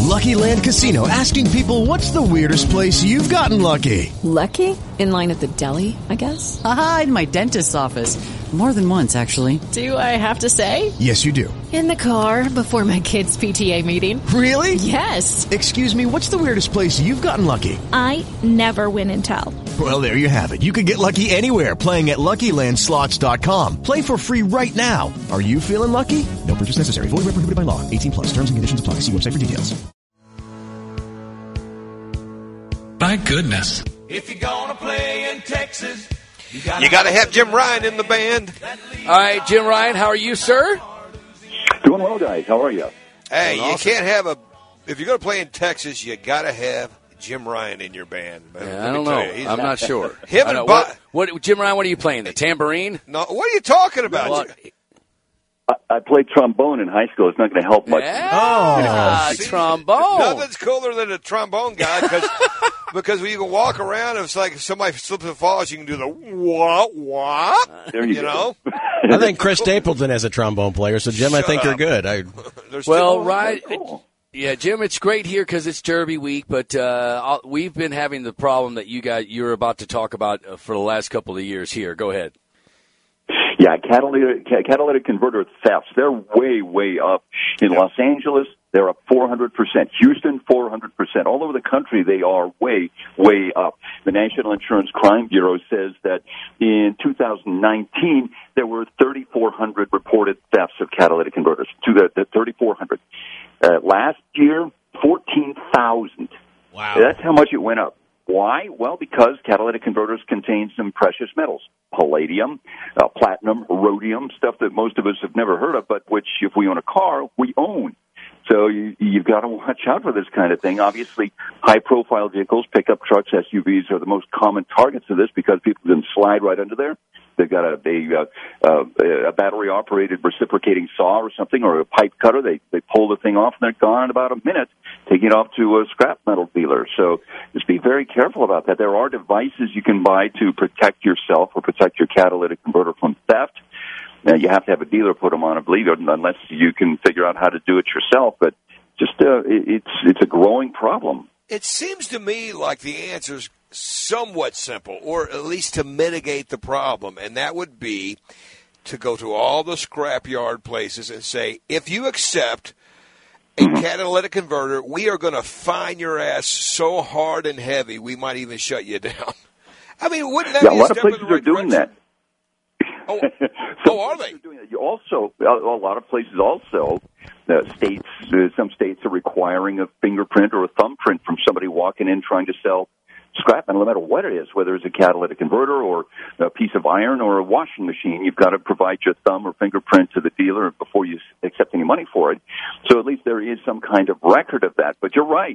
Lucky Land Casino, asking people, what's the weirdest place you've gotten lucky? Lucky? In line at the deli, I guess? Aha, in my dentist's office. More than once, actually. Do I have to say? Yes, you do. In the car before my kids' PTA meeting. Really? Yes. Excuse me, what's the weirdest place you've gotten lucky? I never win and tell. Well, there you have it. You can get lucky anywhere, playing at LuckyLandSlots.com. Play for free right now. Are you feeling lucky? No purchase necessary. Void where prohibited by law. 18 plus. Terms and conditions apply. See website for details. My goodness. If you're gonna play in Texas, you gotta have Jim Ryan in the band. All right, Jim Ryan, how are you, sir? Doing well, guys. How are you? Hey, Doing you awesome. can't have if you're gonna play in Texas, you gotta have Jim Ryan in your band. Yeah, I don't know. I'm not sure. Him and what, Jim Ryan, what are you playing? The tambourine? No, what are you talking about? Well, I played trombone in high school. It's not going to help much. Yeah, trombone. Nothing's cooler than a trombone guy because when you can walk around, it's like if somebody slips and falls, you can do the wah. There you know. I think Chris Stapleton is a trombone player, so Jim, I think you're good. Well, right. Yeah, Jim, it's great here because it's Derby week, but we've been having the problem that you're about to talk about for the last couple of years here. Go ahead. Yeah, catalytic converter thefts, they're way, way up. In Los Angeles, they're up 400%. Houston, 400%. All over the country, they are way, way up. The National Insurance Crime Bureau says that in 2019, there were 3,400 reported thefts of catalytic converters. 3,400. Last year, 14,000. Wow. That's how much it went up. Why? Well, because catalytic converters contain some precious metals, palladium, platinum, rhodium, stuff that most of us have never heard of, but which, if we own a car, we own. So you've got to watch out for this kind of thing. Obviously, high-profile vehicles, pickup trucks, SUVs are the most common targets of this because people can slide right under there. They've got a battery-operated reciprocating saw or something, or a pipe cutter. They pull the thing off, and they're gone in about a minute, taking it off to a scrap metal dealer. So just be very careful about that. There are devices you can buy to protect yourself or protect your catalytic converter from theft. Now, you have to have a dealer put them on, I believe, unless you can figure out how to do it yourself. But just it's a growing problem. It seems to me like the answer's somewhat simple, or at least to mitigate the problem, and that would be to go to all the scrapyard places and say, if you accept a catalytic converter, we are going to fine your ass so hard and heavy we might even shut you down. I mean, wouldn't that be a lot of places are doing that. Are they? You also, a lot of places also, some states are requiring a fingerprint or a thumbprint from somebody walking in trying to sell scrap metal, no matter what it is, whether it's a catalytic converter or a piece of iron or a washing machine. You've got to provide your thumb or fingerprint to the dealer before you accept any money for it. So at least there is some kind of record of that. But you're right.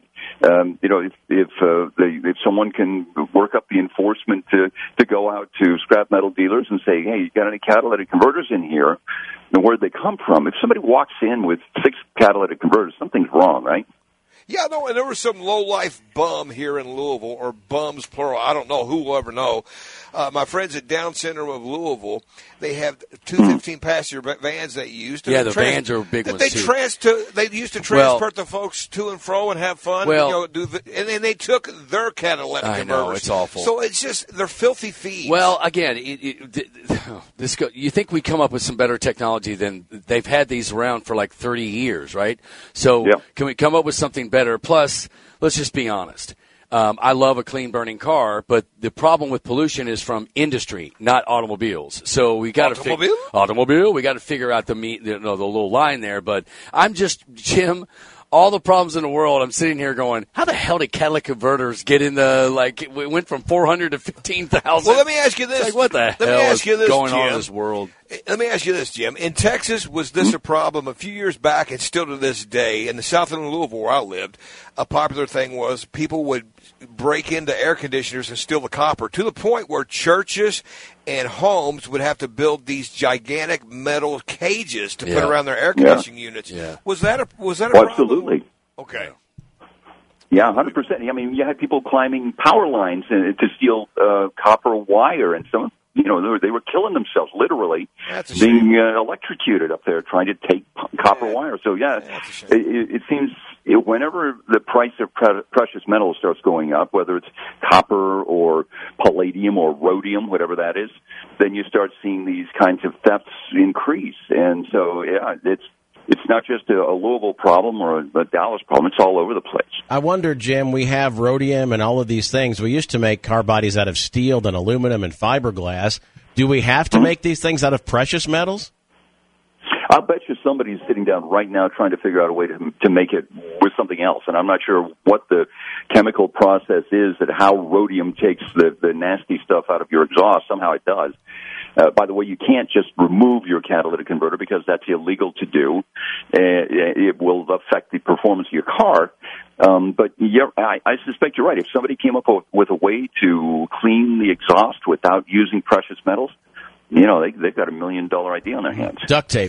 If someone can work up the enforcement to go out to scrap metal dealers and say, hey, you got any catalytic converters in here? And where'd they come from? If somebody walks in with 6 catalytic converters, something's wrong, right? Yeah, no, and there was some low-life bum here in Louisville, or bums, plural. I don't know. Who will ever know? My friends at Down Center of Louisville, they have 2 15-passenger vans they use. Yeah, the vans are big ones, too. They used to transport the folks to and fro and have fun. Well, and then they took their catalytic converters. I know, it's awful. So it's just, they're filthy thieves. Well, again, you think we come up with some better technology than they've had these around for like 30 years, right? So Can we come up with something better? Plus, let's just be honest. I love a clean burning car, but the problem with pollution is from industry, not automobiles. So we got to automobile. We got to figure out the little line there. But I'm just, Jim, all the problems in the world. I'm sitting here going, how the hell did catalytic converters get in it went from 400 to 15,000? Well, let me ask you this. It's like, what the hell is going on in this world? Let me ask you this, Jim. In Texas, was this a problem a few years back and still to this day? In the south end of Louisville where I lived, a popular thing was people would break into air conditioners and steal the copper to the point where churches and homes would have to build these gigantic metal cages to put around their air conditioning units. Yeah. Was that a problem? Absolutely. Okay. Yeah, 100%. I mean, you had people climbing power lines to steal copper wire, and some, they were killing themselves, literally, being electrocuted up there trying to take copper wire. So, it seems whenever the price of precious metals starts going up, whether it's copper or palladium or rhodium, whatever that is, then you start seeing these kinds of thefts increase. And so, yeah, it's not just a Louisville problem or a Dallas problem. It's all over the place. I wonder, Jim, we have rhodium and all of these things. We used to make car bodies out of steel and aluminum and fiberglass. Do we have to make these things out of precious metals? I'll bet you somebody's sitting down right now trying to figure out a way to make it with something else. And I'm not sure what the chemical process is that how rhodium takes the nasty stuff out of your exhaust. Somehow it does. By the way, you can't just remove your catalytic converter because that's illegal to do. It will affect the performance of your car. But I suspect you're right. If somebody came up with a way to clean the exhaust without using precious metals, they've got $1 million idea on their hands. Duct tape.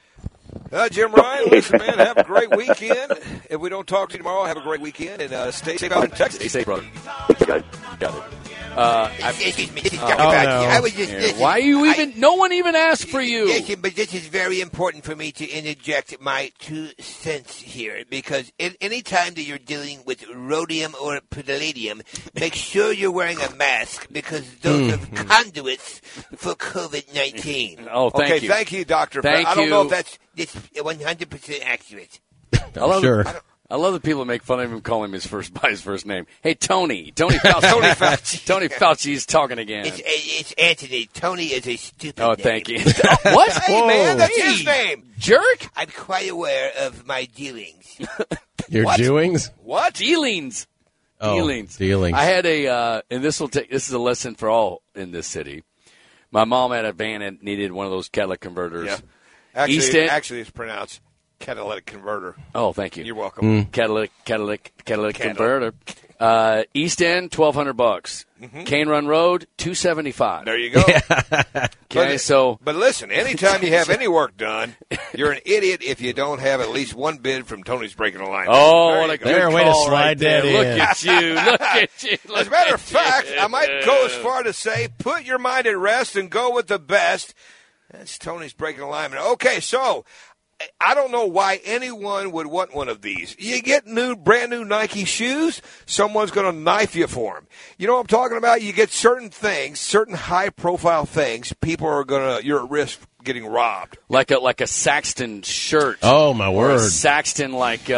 Jim Ryan, listen, man, have a great weekend. If we don't talk to you tomorrow, have a great weekend, and stay safe out in Texas. Stay safe, brother. Thank you, guys. Got it. Excuse me, this is Dr. Fauci. I was just why you even? No one even asked for you. Listen, but this is very important for me to interject my 2 cents here, because any time that you're dealing with rhodium or palladium, make sure you're wearing a mask, because those are conduits for COVID-19. Oh, thank you. Thank you, Dr. Fauci. I don't know if that's 100% accurate. I love that people make fun of him, calling him by his first name. Hey, Tony Fauci. Tony Fauci is talking again. It's Anthony. Tony is a stupid name. Thank you. What? Hey, man, that's his name. Jerk. I'm quite aware of my dealings. Your doings? What? Dealings. Dealings. Dealings. I had and this is a lesson for all in this city. My mom had a van and needed one of those catalytic converters. Yeah. Actually, it's pronounced catalytic converter. Oh, thank you. You're welcome. Catalytic converter. East End, $1,200. Cane Run Road, $275. There you go. Okay, but listen, anytime you have any work done, you're an idiot if you don't have at least one bid from Tony's Breaking the Line. Oh, what a good way to call slide that in. Look at you. Look at you. As a matter of fact, I might go as far to say, put your mind at rest and go with the best. That's Tony's Breaking the Line. Okay, so I don't know why anyone would want one of these. You get brand new Nike shoes, someone's going to knife you for them. You know what I'm talking about? You get certain things, certain high-profile things, you're at risk getting robbed. Like a Saxton shirt. Oh, my word. Or a Saxton,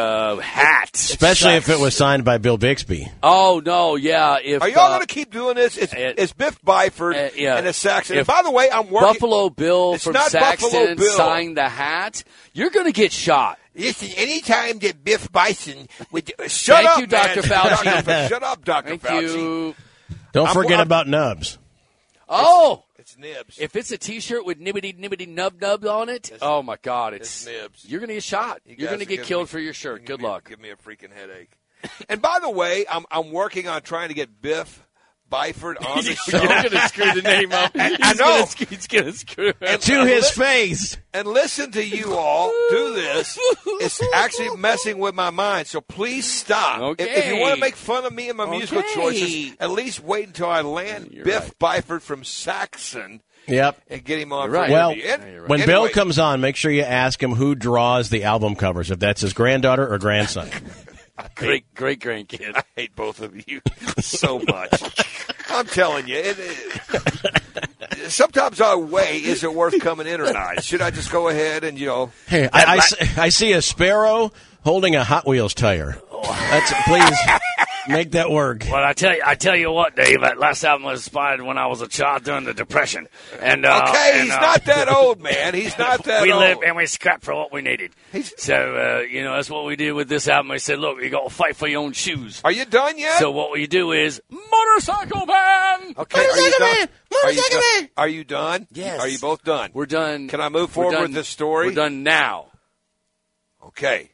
hat. Especially if it was signed by Bill Bixby. Oh, no, yeah. Are y'all going to keep doing this? It's Biff Byford and a Saxton. And by the way, I'm working. Buffalo Bill from Saxton signed the hat. You're going to get shot. Listen, anytime that Biff Bison would Thank you, Dr. Fauci. Shut up, Dr. Thank Fauci. You. Don't forget about nubs. Oh, it's nibs. If it's a T-shirt with nibbity nub on it, oh my God, it's nibs. You're going to get shot. You're going to get killed for your shirt. Good luck. Give me a freaking headache. And by the way, I'm working on trying to get Biff Byford on the show. You're going to screw the name up. I know. He's going to screw it. To his face. And listen to you all do this. It's actually messing with my mind, so please stop. Okay. If you want to make fun of me and my musical choices, at least wait until I land Biff Byford from Saxon. Yep. And get him on. Right. Well, when Bill comes on, make sure you ask him who draws the album covers, if that's his granddaughter or grandson. Great grandkid. I hate both of you so much. I'm telling you, sometimes I weigh, is it worth coming in or not? Should I just go ahead and, Hey, I see a sparrow holding a Hot Wheels tire. Please make that work. Well, I tell you what, Dave. That last album was inspired when I was a child during the Depression. And he's not that old, man. He's not that old. We lived and we scrapped for what we needed. So that's what we did with this album. We said, look, you got to fight for your own shoes. Are you done yet? So what you do is Motorcycle Man. Okay, Motorcycle Man. Are you done? Yes. Are you both done? We're done. Can I move forward with this story? We're done now. Okay.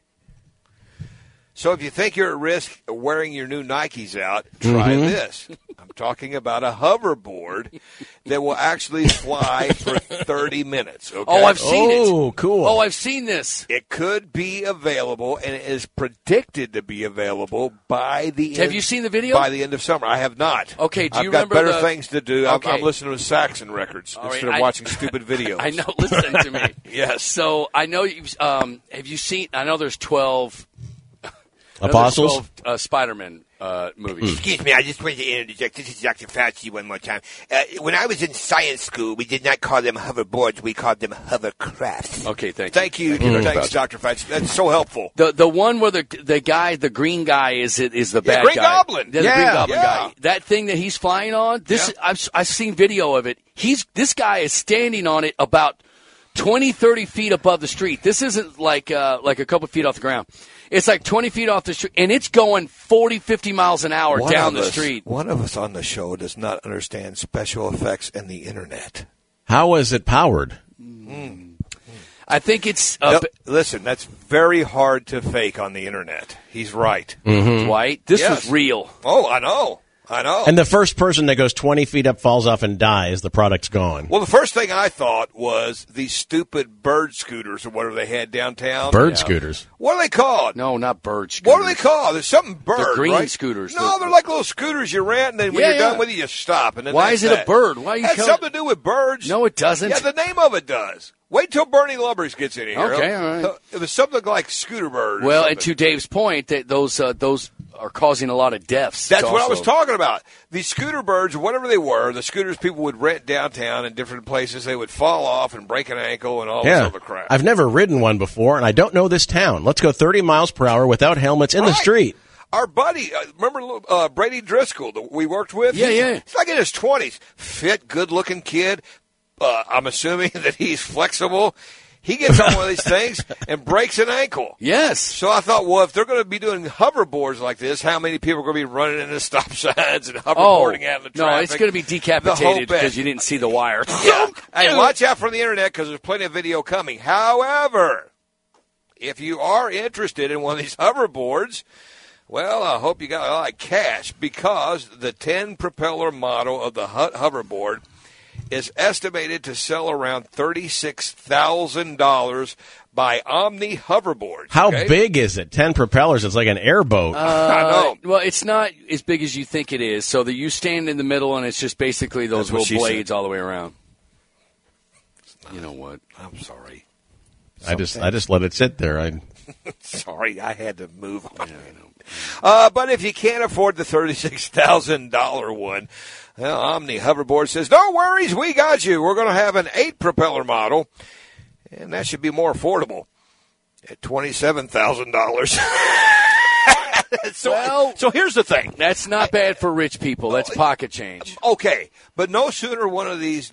So if you think you're at risk of wearing your new Nikes out, try this. I'm talking about a hoverboard that will actually fly for 30 minutes. Okay? Oh, I've seen it. Oh, cool. Oh, I've seen this. It could be available, and it is predicted to be available by the end. Have you seen the video? By the end of summer. I have not. Okay, do you I've got remember better things to do. Okay. I'm listening to Saxon records instead of watching stupid videos. I know. Listen to me. Yes. So I know you've have you seen? I know there's 12 Apostles? 12 Spider-Man movies. Excuse me, I just wanted to interject. This is Dr. Fauci one more time. When I was in science school, we did not call them hoverboards. We called them hovercrafts. Okay, thank Thank you. you. Thanks, Dr. Fauci. That's so helpful. The one where the green guy is the bad Green guy. Goblin. Yeah, the Green Goblin guy. That thing that he's flying on. I've seen video of it. This guy is standing on it about 20, 30 feet above the street. This isn't like a couple feet off the ground. It's like 20 feet off the street, and it's going 40, 50 miles an hour down the street. One of us on the show does not understand special effects and the Internet. How is it powered? I think it's... listen, that's very hard to fake on the Internet. He's right. Mm-hmm. Right? This was real. Oh, I know. And the first person that goes 20 feet up, falls off, and dies, the product's gone. Well, the first thing I thought was these stupid bird scooters or whatever they had downtown. Bird scooters? What are they called? No, not bird scooters. What are they called? There's something bird, They're green right? scooters. No, they're like little scooters you rent, and then when you're done with it, you stop. And then Why is it a bird? Why are you has something to do with birds. No, it doesn't. Yeah, the name of it does. Wait till Bernie Lubbers gets in here. Okay, all right. It was something like scooter bird. Well, and to Dave's point, that those are causing a lot of deaths. That's what I was talking about. These scooter birds, whatever they were, the scooters people would rent downtown in different places, they would fall off and break an ankle and all this other crap. I've never ridden one before, and I don't know this town. Let's go 30 miles per hour without helmets in the street. Our buddy, remember Brady Driscoll that we worked with? Yeah. He's like in his 20s. Fit, good-looking kid. I'm assuming that he's flexible. He gets on one of these things and breaks an ankle. Yes. So I thought, well, if they're going to be doing hoverboards like this, how many people are going to be running into stop signs and hoverboarding out in the traffic? No, it's going to be decapitated because you didn't see the wire. Yeah. Hey, watch out for the Internet because there's plenty of video coming. However, if you are interested in one of these hoverboards, well, I hope you got a lot of cash because the 10-propeller model of the hoverboard is estimated to sell around $36,000 by Omni Hoverboards. How big is it? 10 propellers. It's like an airboat. I know. Well, it's not as big as you think it is. So that you stand in the middle, and it's just basically those little blades all the way around. You know what? I'm sorry. I just let it sit there. Sorry, I had to move on. But if you can't afford the $36,000 one, well, Omni Hoverboard says, no worries, we got you. We're going to have an 8-propeller model, and that should be more affordable at $27,000. So here's the thing. That's not bad for rich people. That's pocket change. Okay, but no sooner one of these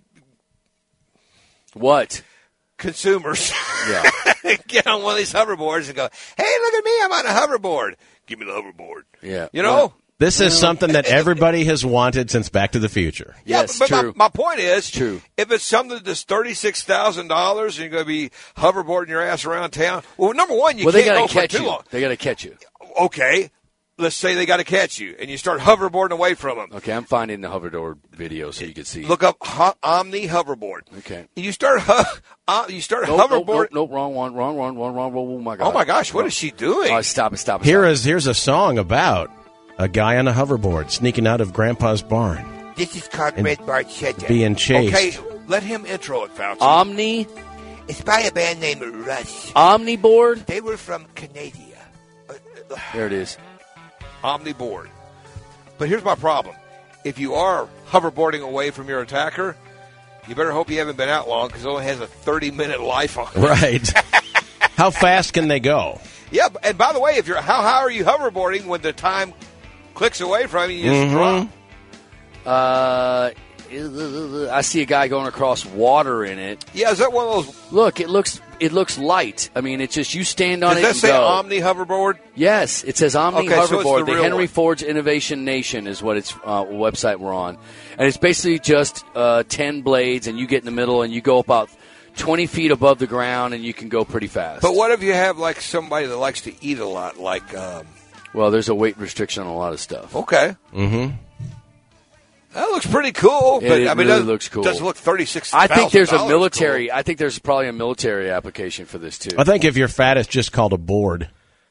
consumers get on one of these hoverboards and go, hey, look at me, I'm on a hoverboard. Give me the hoverboard. Yeah. You know? This is something that everybody has wanted since Back to the Future. Yes, but true. My point is, true. If it's something that's $36,000 and you're going to be hoverboarding your ass around town, well, number one, you can't go for too long. They got to catch you. Okay. Let's say they got to catch you, and you start hoverboarding away from them. Okay, I'm finding the hoverboard video so you can see. Look up Omni Hoverboard. Okay. You start hoverboard. Nope, wrong one. Oh my god. Oh my gosh, what is she doing? Oh, stop it. Here's a song about a guy on a hoverboard sneaking out of Grandpa's barn. This is called Red Bar Cheddar. Being chased. Okay, let him intro it, Fauci. Omni. It's by a band named Rush. Omniboard. They were from Canada. There it is. Omniboard. But here's my problem. If you are hoverboarding away from your attacker, you better hope you haven't been out long because it only has a 30-minute life on it. Right. How fast can they go? Yeah, and by the way, how high are you hoverboarding when the time clicks away from you? You just drop. I see a guy going across water in it. Yeah, is that one of those? Look, it looks light. I mean, it's just you stand on it and go. Does that say Omni Hoverboard? Yes, it says Omni Hoverboard. So the Henry Ford's Innovation Nation is what its website we're on. And it's basically just 10 blades, and you get in the middle, and you go about 20 feet above the ground, and you can go pretty fast. But what if you have, like, somebody that likes to eat a lot, like... Well, there's a weight restriction on a lot of stuff. Okay. Mm-hmm. That looks pretty cool. But it really looks cool. Doesn't look $36,000. I think there's a military. Cool. I think there's probably a military application for this too. I think if you're fat, it's just called a board.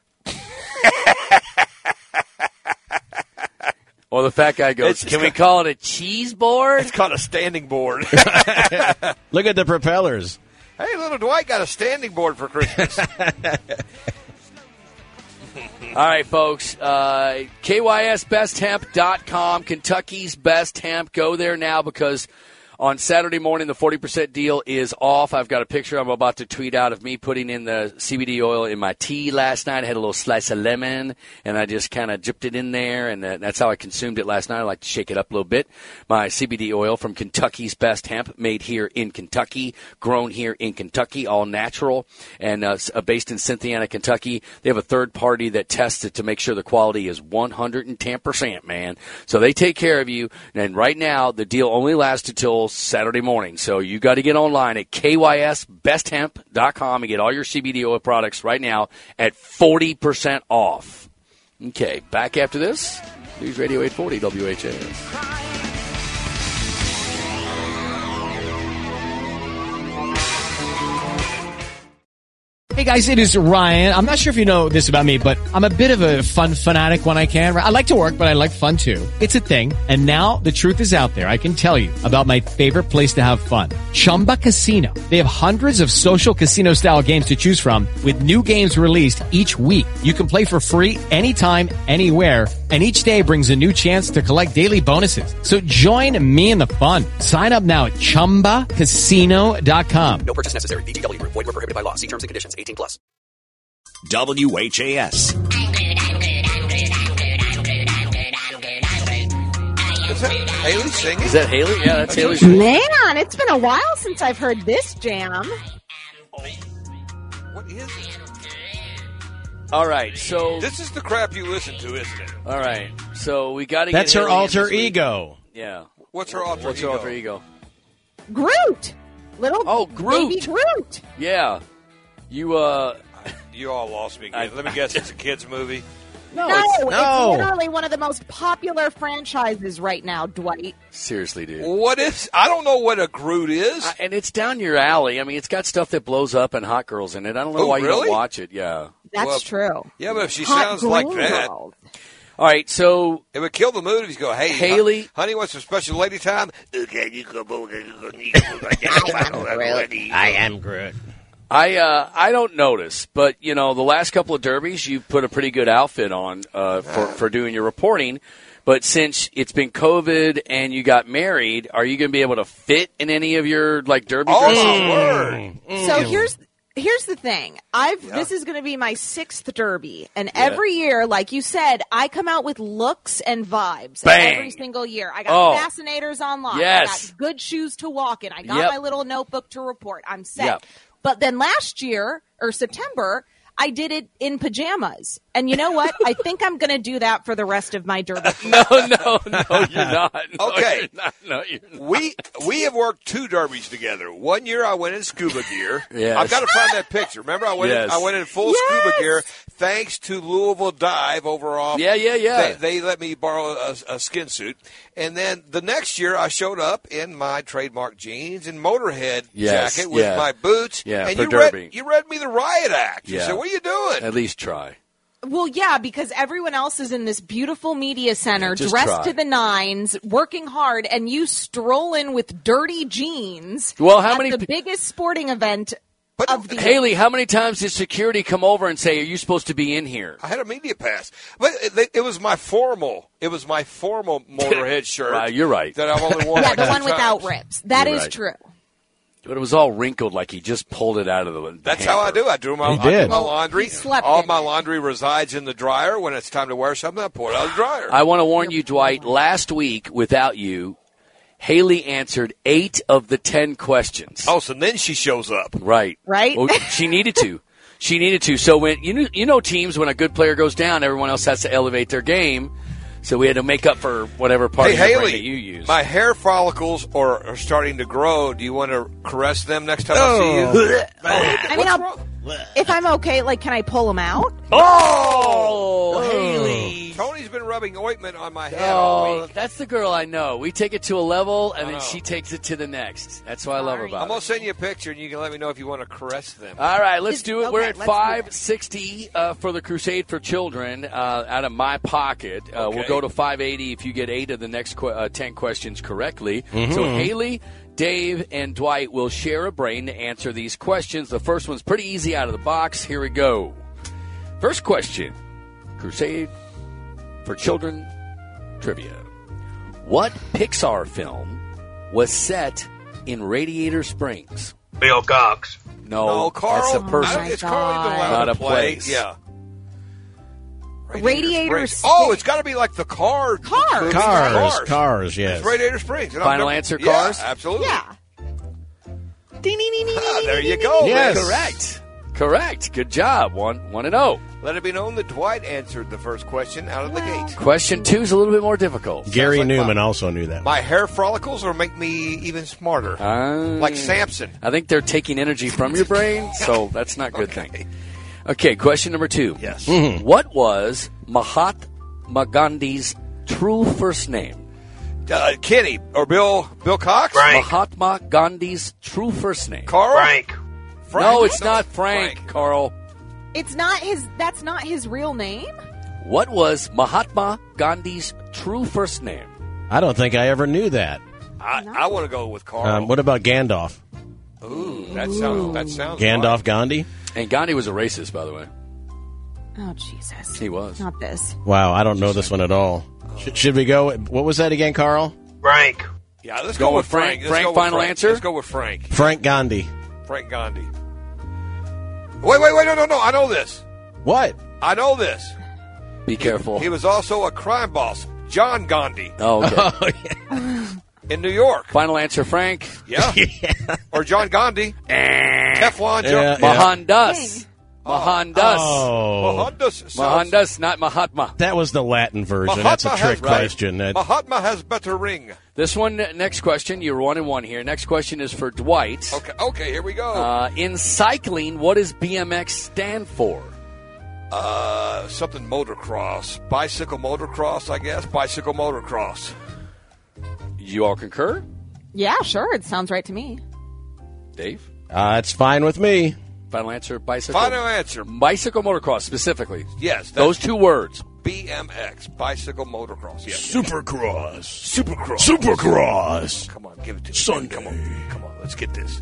Or the fat guy goes, "Can we call it a cheese board?" It's called a standing board. Look at the propellers. Hey, little Dwight got a standing board for Christmas. All right, folks. KYSBestHemp.com, Kentucky's Best Hemp. Go there now because on Saturday morning, the 40% deal is off. I've got a picture I'm about to tweet out of me putting in the CBD oil in my tea last night. I had a little slice of lemon, and I just kind of dripped it in there, and that's how I consumed it last night. I like to shake it up a little bit. My CBD oil from Kentucky's Best Hemp, made here in Kentucky, grown here in Kentucky, all natural, and based in Cynthiana, Kentucky. They have a third party that tests it to make sure the quality is 110%, man. So they take care of you, and right now, the deal only lasts until Saturday morning. So you got to get online at KYSBestHemp.com and get all your CBD oil products right now at 40% off. Okay, back after this. News Radio 840 WHAS. Hey guys, it is Ryan. I'm not sure if you know this about me, but I'm a bit of a fun fanatic when I can. I like to work, but I like fun too. It's a thing. And now the truth is out there. I can tell you about my favorite place to have fun. Chumba Casino. They have hundreds of social casino style games to choose from with new games released each week. You can play for free anytime, anywhere. And each day brings a new chance to collect daily bonuses. So join me in the fun. Sign up now at ChumbaCasino.com. No purchase necessary. VGW. Void where prohibited by law. See terms and conditions. 18+. WHAS. Is that Haley singing? Is that Haley? Yeah, that's Haley singing. Man, it's been a while since I've heard this jam. What is it? All right, so this is the crap you listen to, isn't it? All right, so we got to get. That's her alter ego. Yeah. What's her alter ego? What's her alter ego? Groot. Little Groot. Baby Groot. Yeah. You all lost me again. Let me guess, it's a kid's movie. No, it's literally one of the most popular franchises right now, Dwight. Seriously, dude. What is? I don't know what a Groot is. And it's down your alley. I mean, it's got stuff that blows up and hot girls in it. I don't know why you don't watch it. Yeah. That's true. Yeah, but if she sounds like that. All right, so it would kill the mood if you go, hey, Haley. Honey, wants some special lady time? I am Groot. I don't notice, but, you know, the last couple of derbies, you put a pretty good outfit on for doing your reporting. But since it's been COVID and you got married, are you going to be able to fit in any of your, like, derby dresses? So here's the thing. This is going to be my 6th derby. And every year, like you said, I come out with looks and vibes every single year. I got fascinators online. Yes. I got good shoes to walk in. I got my little notebook to report. I'm set. But then last year, or September, I did it in pajamas. And you know what? I think I'm going to do that for the rest of my derby. No, you're not. No, okay. No, you're not. We have worked 2 derbies together. One year I went in scuba gear. Yes. I've got to find that picture. Remember, I went in full scuba gear thanks to Louisville Dive over off. Yeah. They let me borrow a skin suit. And then the next year I showed up in my trademark jeans and Motorhead jacket with my boots. Yeah, and for you read me the riot act. You said, what are you doing? At least try. Well, yeah, because everyone else is in this beautiful media center, just dressed try. to the nines, working hard, and you stroll in with dirty jeans. Well, how many the biggest sporting event of the Haley, how many times did security come over and say, "Are you supposed to be in here?" I had a media pass, but it was my formal. It was my formal Motorhead shirt. You're right. That I've only worn. Yeah, the one without rips. That You're is right. true. But it was all wrinkled, like he just pulled it out of the. That's how I do. I do my laundry. All my laundry resides in the dryer. When it's time to wear something, I pull it out of the dryer. I want to warn you, Dwight. Last week, without you, Haley answered 8 of the 10 questions. Oh, so then she shows up. Right. Well, she needed to. She needed to. So when you know teams, when a good player goes down, everyone else has to elevate their game. So we had to make up for whatever part of your brain that you use. My hair follicles are starting to grow. Do you want to caress them next time I see you? I mean, if I'm okay, like, can I pull them out? Oh, Haley. Tony's been rubbing ointment on my head all week. That's the girl I know. We take it to a level, and then she takes it to the next. That's what I love about I'm it. going to send you a picture, and you can let me know if you want to caress them. All right, let's do it. Okay, We're at let's do $560 for the Crusade for Children out of my pocket. We'll go to $580 if you get 8 of the next 10 questions correctly. So Haley, Dave, and Dwight will share a brain to answer these questions. The first one's pretty easy out of the box. Here we go. First question. Crusade for Children trivia. What Pixar film was set in Radiator Springs? Bill Cox. No, Carl. That's a person. It's Carl even allowed Not to a play. place. Yeah. Radiator Springs. Oh, it's got to be like the car. Cars, yes. It's Radiator Springs. Final answer, Cars? Yeah, absolutely. Yeah. There you go. Yes. Correct. Good job. 1-0. Let it be known that Dwight answered the first question out of the gate. Question 2 is a little bit more difficult. Gary like Newman also knew that. My hair follicles will make me even smarter. Like Samson. I think they're taking energy from your brain, so that's not a good thing. Okay, question number 2. Yes. Mm-hmm. What was Mahatma Gandhi's true first name? Kenny or Bill Cox? Frank. Mahatma Gandhi's true first name. Carl? Frank. No, it's not Frank, Carl. It's not his. That's not his real name. What was Mahatma Gandhi's true first name? I don't think I ever knew that. I want to go with Carl. What about Gandalf? Ooh, that sounds Gandalf right. Gandhi? And Gandhi was a racist, by the way. Oh Jesus! He was. Not this. Wow, I don't know this one at all. Should we go? What was that again, Carl? Frank. Yeah, let's go with Frank. Let's Frank, go with final Frank. answer? Let's go with Frank. Frank Gandhi. Frank Gandhi. Wait, no, I know this. What? I know this. Be careful. He was also a crime boss, John Gandhi. Oh, okay. Oh, yeah. In New York. Final answer, Frank. Yeah. Or John Gandhi. Teflon John. Mohandas. Mohandas. Oh. Mohandas, not Mahatma. That was the Latin version. That's a trick question. Mahatma has better ring. This one, next question, you're 1-1 here. Next question is for Dwight. Okay, here we go. In cycling, what does BMX stand for? Something motocross. Bicycle motocross, I guess. Bicycle motocross. You all concur? Yeah, sure. It sounds right to me. Dave? It's fine with me. Final answer, bicycle. Final answer. Bicycle motocross, specifically. Yes. Those 2 words. BMX, bicycle motocross. Yes. Supercross. Come on, give it to me. Sunday. Come on, let's get this.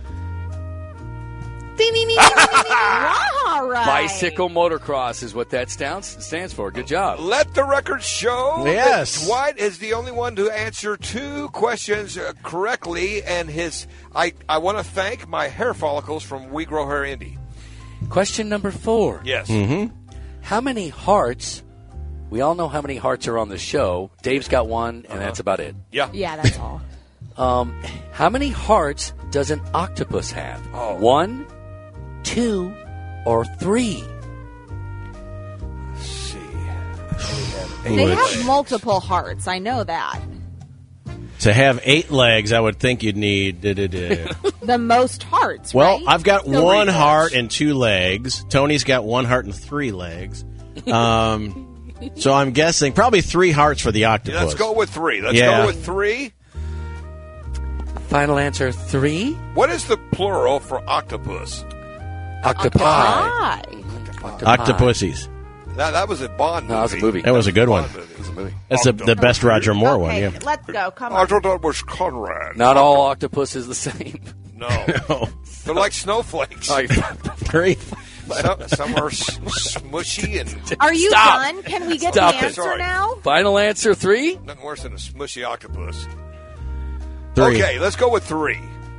All right. Bicycle motocross is what that stands for. Good job. Let the record show Yes. that Dwight is the only one to answer 2 questions correctly, and I want to thank my hair follicles from We Grow Hair Indy. Question number 4. Yes. Mm-hmm. How many hearts? We all know how many hearts are on the show. Dave's got 1, and that's about it. Yeah. Yeah, that's all. How many hearts does an octopus have? 1, 2, or 3? Let's see. They have multiple hearts. I know that. To have 8 legs, I would think you'd need... The most hearts, Well, right? I've got So 1 three heart and 2 legs. Tony's got 1 heart and 3 legs. So I'm guessing probably 3 hearts for the octopus. Let's go with 3. Let's go with 3. Final answer, 3? What is the plural for octopus? Octopi. Octopussies. That was a Bond movie. No, that was a movie. That was a good one. It was a movie. That's the best Roger Moore one, yeah. Let's go. Come I on. thought that was Conrad. Not all octopus is the same. No. They're like snowflakes. Great. Some are smushy and... Are you done? Can we get the answer Sorry. now? Final answer, 3? Nothing worse than a smushy octopus. 3. Okay, let's go with 3.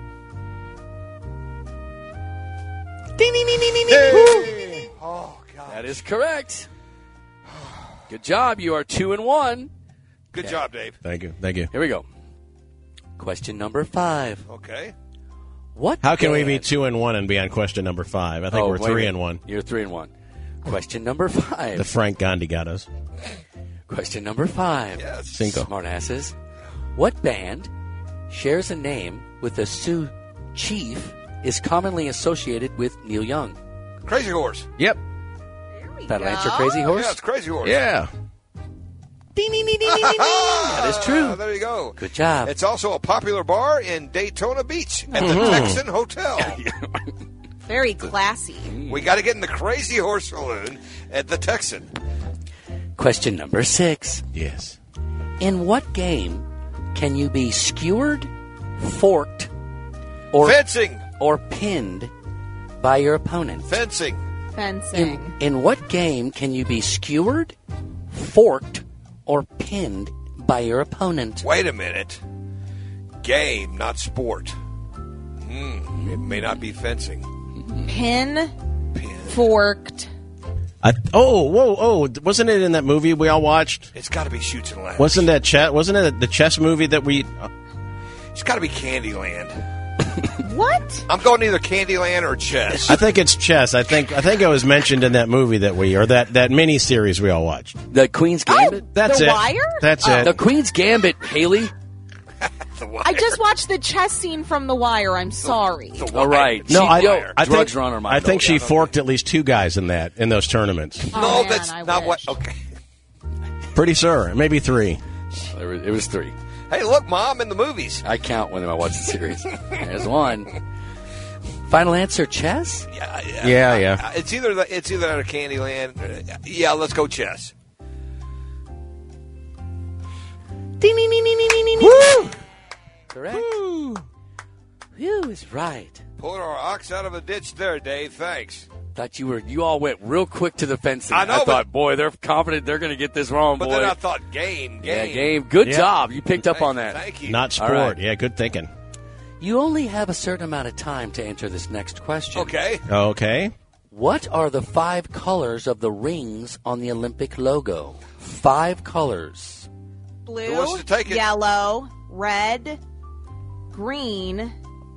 Hey. Oh, God. That is correct. Good job. You are 2-1. Good job, Dave. Thank you. Thank you. Here we go. Question number 5. Okay. What? How can we be 2-1 and be on question number 5? I think we're 3-1. You're 3-1. Question number 5. The Frank Gandhi got us. Question number 5. Yes. Cinco. Smartasses. What band shares a name with the Sioux chief is commonly associated with Neil Young? Crazy Horse. Yep. Final answer, Crazy Horse? Yeah, it's Crazy Horse. Yeah. That is true. There you go. Good job. It's also a popular bar in Daytona Beach at the Texan Hotel. Very classy. We got to get in the Crazy Horse Saloon at the Texan. Question number 6. Yes. In what game can you be skewered, forked, or Fencing. or pinned by your opponent? Fencing. Fencing. In what game can you be skewered, forked, or pinned by your opponent? Wait a minute. Game, not sport. It may not be fencing. Pin. Forked. Wasn't it in that movie we all watched? It's got to be Chutes and Ladders. Wasn't it the chess movie that we... It's got to be Candyland. What? I'm going either Candyland or chess. I think it's chess. I think it was mentioned in that movie that mini series we all watched. The Queen's Gambit? That's The it. Wire? That's it. The Queen's Gambit, Haley. I just watched the chess scene from The Wire. I'm sorry. All right. No, I drugs think, are on her mind. I think she forked at least 2 guys in those tournaments. No, that's not what. Okay. Pretty sure. Maybe 3. It was 3. Hey, look, Mom, in the movies. I count when I watch the series. There's 1. Final answer, chess? Yeah. It's either that or Candyland. Yeah, let's go chess. Ding, ding, ding, ding, ding, ding, ding. Woo! Correct. Woo is right. Pulling our ox out of a ditch there, Dave. Thanks. Thought you all went real quick to the fencing. I know, thought, boy, they're confident they're going to get this wrong, but boy. then I thought game. Yeah, game. Good job. You picked up on that. Thank you. Not sport. Right. Yeah, good thinking. You only have a certain amount of time to answer this next question. Okay. What are the 5 colors of the rings on the Olympic logo? 5 colors. Blue, Who wants to take it? yellow, red, green,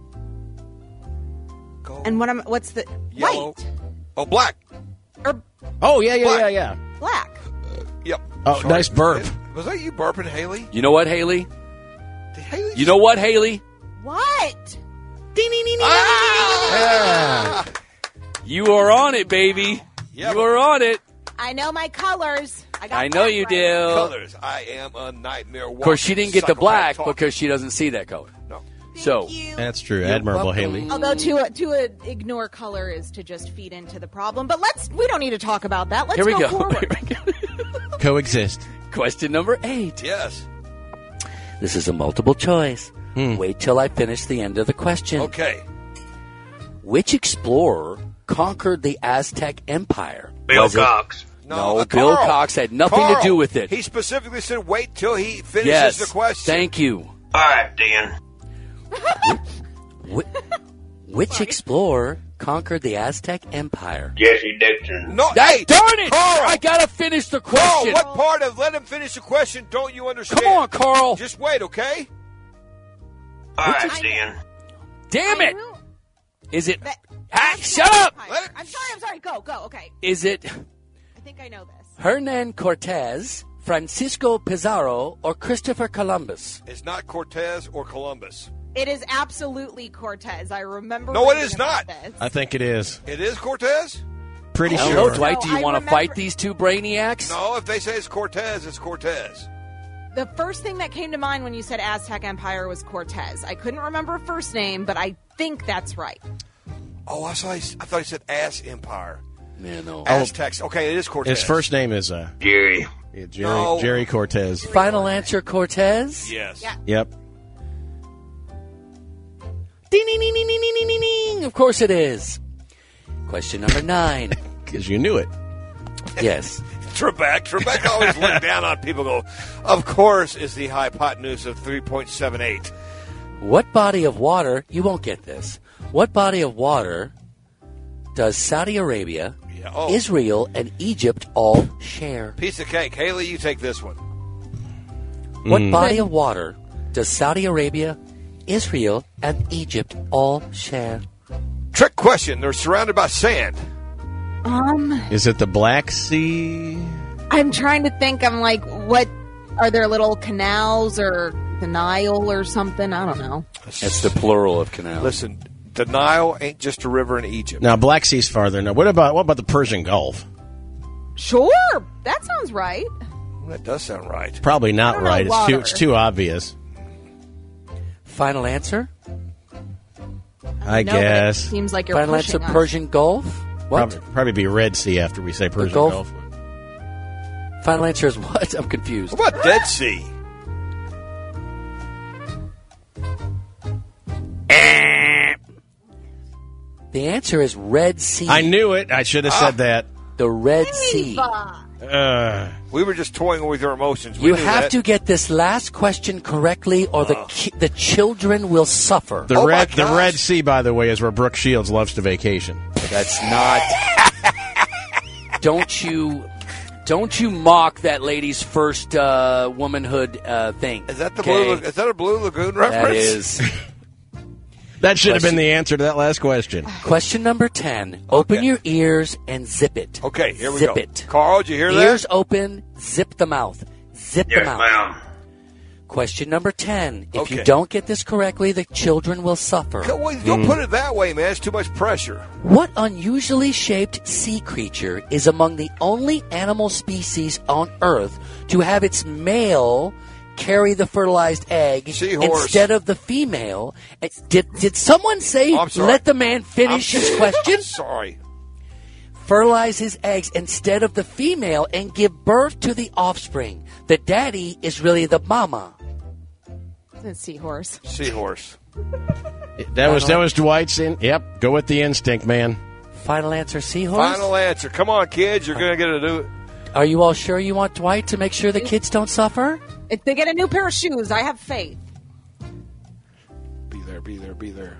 and what's the Yellow. white? Oh, black. Oh, yeah. Black. Yep. Oh, Sorry. nice burp. Was that you burping, Haley? You know what, Haley? Haley? What? Ding, ding, ding, ding, Ah! ding, ding. You are on it, baby. Yeah, you are on it. I know my colors. I know you do. Colors. I am a nightmare. Of course, she didn't get the black because she doesn't see that color. No. So that's true. Admirable, Haley. Although to ignore color is to just feed into the problem. But we don't need to talk about that. Let's Here we go. forward. Coexist. Question number 8. Yes. This is a multiple choice. Wait till I finish the end of the question. Okay. Which explorer conquered the Aztec Empire? Bill Cox. No, Bill Cox had nothing to do with it. He specifically said wait till he finishes the question. Thank you. All right, Dan. Which explorer conquered the Aztec Empire? Jesse Dixon. No, hey, darn it! Carl! I gotta finish the question. Carl, what part of let him finish the question don't you understand? Come on, Carl. Just wait, okay? All right, Dan. Damn it! Is it? Shut up! I'm sorry. Go. Okay. Is it I think I know this. Hernan Cortez, Francisco Pizarro, or Christopher Columbus? It's not Cortez or Columbus. It is absolutely Cortez. I remember. No, it reading is about not. this. I think it is. It is Cortez? Pretty I don't sure. know, Dwight, do you I want to remember- fight these two brainiacs? No, if they say it's Cortez, it's Cortez. The first thing that came to mind when you said Aztec Empire was Cortez. I couldn't remember a first name, but I think that's right. Oh, I thought he said Ass Empire. Yeah, no. Aztecs. Okay, it is Cortez. His first name is Jerry. Jerry Cortez. Final answer, Cortez? Yes. Yeah. Yep. Ding, ding, ding, ding, ding, ding, ding, ding. Of course it is. Question number 9. Because you knew it. Yes. Trebek always look down on people. Go, of course, is the hypotenuse of 3.78. What body of water? You won't get this. What body of water does Saudi Arabia, Israel, and Egypt all share? Piece of cake. Haley, you take this one. What body of water does Saudi Arabia, Israel, and Egypt all share? Trick question. They're surrounded by sand. Is it the Black Sea? I'm trying to think. I'm like, what are there little canals or the Nile or something? I don't know. That's the plural of canal. Listen, the Nile ain't just a river in Egypt. Now, Black Sea's farther. Now, what about the Persian Gulf? Sure, that sounds right. That does sound right. Probably not I don't know right. water. It's too obvious. Final answer? I No, but it guess. seems like you're Final pushing answer, us. Persian Gulf? What? Probably be Red Sea after we say Persian Gulf? Gulf. Final answer is what? I'm confused. What about Dead Sea? The answer is Red Sea. I knew it. I should have said that. The Red Sea. We were just toying with your emotions. You have to get this last question correctly, or the children will suffer. The Red Sea, by the way, is where Brooke Shields loves to vacation. That's not. Don't you mock that lady's first womanhood thing? Is that is that a Blue Lagoon reference? That is. That should have been the answer to that last question. Question number 10. Open your ears and zip it. Okay, here we go. Zip it. Carl, did you hear that? Ears open, zip the mouth. Zip the mouth. Ma'am. Question number 10. If you don't get this correctly, the children will suffer. Don't put it that way, man. It's too much pressure. What unusually shaped sea creature is among the only animal species on Earth to have its male carry the fertilized egg instead of the female? Did someone say let the man finish his question? Sorry. Fertilize his eggs instead of the female and give birth to the offspring. The daddy is really the mama. It's seahorse. Seahorse. That was Dwight's in. Yep, go with the instinct, man. Final answer, seahorse? Final answer. Come on, kids. You're going to get to do it. Are you all sure you want Dwight to make sure the kids don't suffer? If they get a new pair of shoes, I have faith. Be there, be there, be there.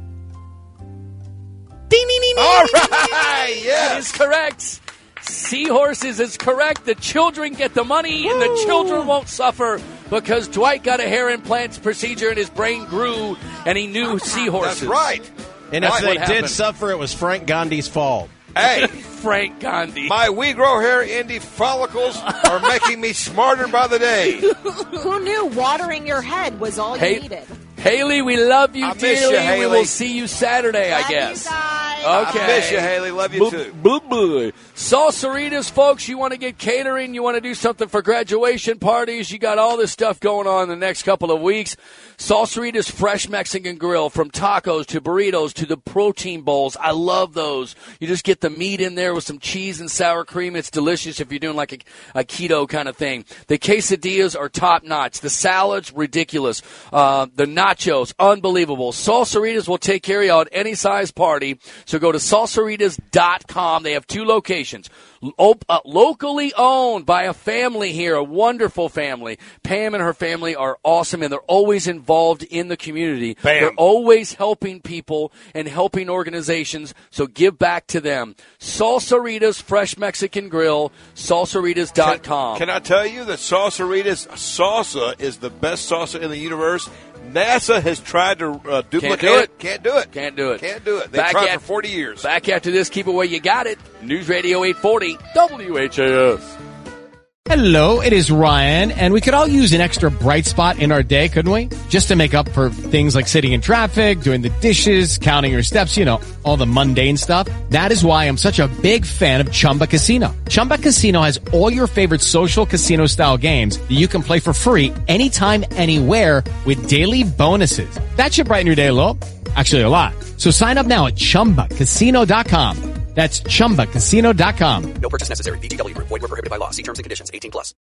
Ding, ding, ding, all ding, right, ding, ding. yes. That is correct. Seahorses is correct. The children get the money, and the children won't suffer because Dwight got a hair implant procedure and his brain grew, and he knew seahorses. That's right. And if they did suffer, it was Frank Gandhi's fault. Hey, Frank Gandhi. My We Grow Hair Indie follicles are making me smarter by the day. Who knew watering your head was all you needed? Haley, we love you dearly. Miss you, Haley. We will see you Saturday, I guess. Okay. I miss you, Haley. Love you too. Salsaritas, folks, you want to get catering, you want to do something for graduation parties, you got all this stuff going on in the next couple of weeks. Salsaritas Fresh Mexican Grill, from tacos to burritos to the protein bowls. I love those. You just get the meat in there with some cheese and sour cream. It's delicious if you're doing like a keto kind of thing. The quesadillas are top notch. The salads, ridiculous. The nachos, unbelievable. Salsaritas will take care of you at any size party. So go to salsaritas.com. They have 2 locations. Locally owned by a family here, a wonderful family. Pam and her family are awesome, and they're always involved in the community. Bam. They're always helping people and helping organizations, so give back to them. Salsaritas Fresh Mexican Grill, salsaritas.com. Can I tell you that Salsaritas salsa is the best salsa in the universe? NASA has tried to duplicate it. Can't do it. Can't do it. Can't do it. They've tried for 40 years. Back after this, keep it where you got it. News Radio 840 WHAS. Hello, it is Ryan, and we could all use an extra bright spot in our day, couldn't we? Just to make up for things like sitting in traffic, doing the dishes, counting your steps, all the mundane stuff. That is why I'm such a big fan of Chumba Casino. Chumba Casino has all your favorite social casino-style games that you can play for free anytime, anywhere with daily bonuses. That should brighten your day a little. Actually, a lot. So sign up now at ChumbaCasino.com. That's ChumbaCasino.com. No purchase necessary. VGW Group. Void where prohibited by law. See terms and conditions. 18+.